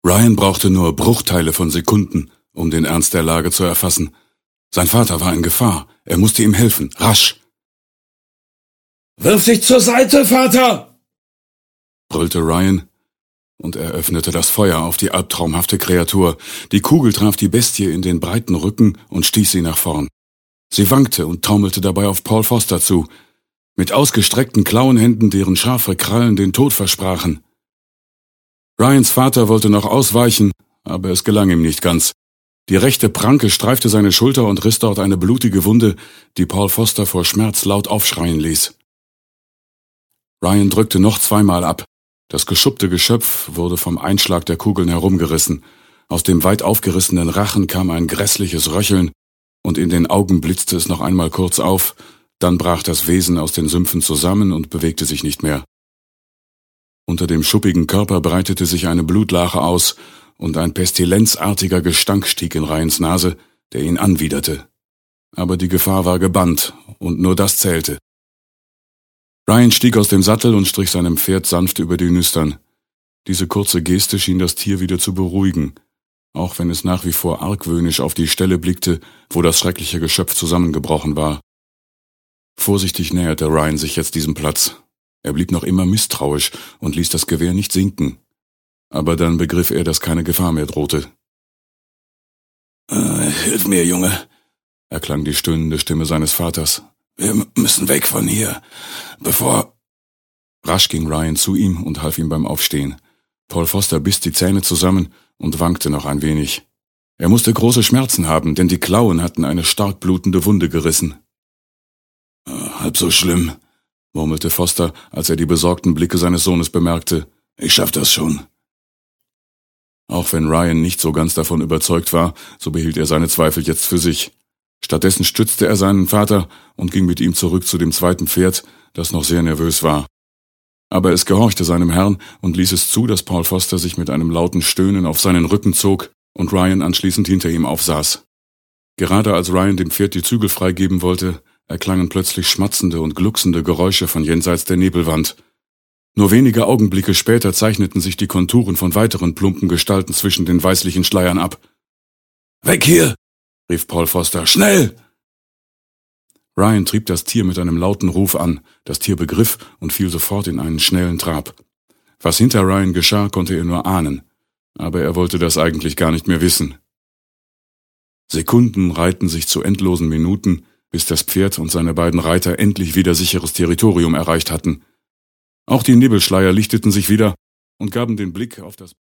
Ryan brauchte nur Bruchteile von Sekunden, um den Ernst der Lage zu erfassen. Sein Vater war in Gefahr. Er musste ihm helfen. Rasch! »Wirf dich zur Seite, Vater!« brüllte Ryan, und er öffnete das Feuer auf die albtraumhafte Kreatur. Die Kugel traf die Bestie in den breiten Rücken und stieß sie nach vorn. Sie wankte und taumelte dabei auf Paul Foster zu, mit ausgestreckten Klauenhänden, deren scharfe Krallen den Tod versprachen. Ryans Vater wollte noch ausweichen, aber es gelang ihm nicht ganz. Die rechte Pranke streifte seine Schulter und riss dort eine blutige Wunde, die Paul Foster vor Schmerz laut aufschreien ließ. Ryan drückte noch zweimal ab. Das geschuppte Geschöpf wurde vom Einschlag der Kugeln herumgerissen. Aus dem weit aufgerissenen Rachen kam ein grässliches Röcheln, und in den Augen blitzte es noch einmal kurz auf, dann brach das Wesen aus den Sümpfen zusammen und bewegte sich nicht mehr. Unter dem schuppigen Körper breitete sich eine Blutlache aus, und ein pestilenzartiger Gestank stieg in Ryans Nase, der ihn anwiderte. Aber die Gefahr war gebannt, und nur das zählte. Ryan stieg aus dem Sattel und strich seinem Pferd sanft über die Nüstern. Diese kurze Geste schien das Tier wieder zu beruhigen, auch wenn es nach wie vor argwöhnisch auf die Stelle blickte, wo das schreckliche Geschöpf zusammengebrochen war. Vorsichtig näherte Ryan sich jetzt diesem Platz. Er blieb noch immer misstrauisch und ließ das Gewehr nicht sinken. Aber dann begriff er, dass keine Gefahr mehr drohte. »Hilf mir, Junge«, erklang die stöhnende Stimme seines Vaters. »Wir müssen weg von hier, bevor...« Rasch ging Ryan zu ihm und half ihm beim Aufstehen. Paul Foster biss die Zähne zusammen und wankte noch ein wenig. Er musste große Schmerzen haben, denn die Klauen hatten eine stark blutende Wunde gerissen. »Halb so schlimm«, murmelte Foster, als er die besorgten Blicke seines Sohnes bemerkte. »Ich schaff das schon.« Auch wenn Ryan nicht so ganz davon überzeugt war, so behielt er seine Zweifel jetzt für sich. Stattdessen stützte er seinen Vater und ging mit ihm zurück zu dem zweiten Pferd, das noch sehr nervös war. Aber es gehorchte seinem Herrn und ließ es zu, dass Paul Foster sich mit einem lauten Stöhnen auf seinen Rücken zog und Ryan anschließend hinter ihm aufsaß. Gerade als Ryan dem Pferd die Zügel freigeben wollte, erklangen plötzlich schmatzende und glucksende Geräusche von jenseits der Nebelwand. Nur wenige Augenblicke später zeichneten sich die Konturen von weiteren plumpen Gestalten zwischen den weißlichen Schleiern ab. »Weg hier«, rief Paul Foster. »Schnell!« Ryan trieb das Tier mit einem lauten Ruf an. Das Tier begriff und fiel sofort in einen schnellen Trab. Was hinter Ryan geschah, konnte er nur ahnen, aber er wollte das eigentlich gar nicht mehr wissen. Sekunden reihten sich zu endlosen Minuten, bis das Pferd und seine beiden Reiter endlich wieder sicheres Territorium erreicht hatten. Auch die Nebelschleier lichteten sich wieder und gaben den Blick auf das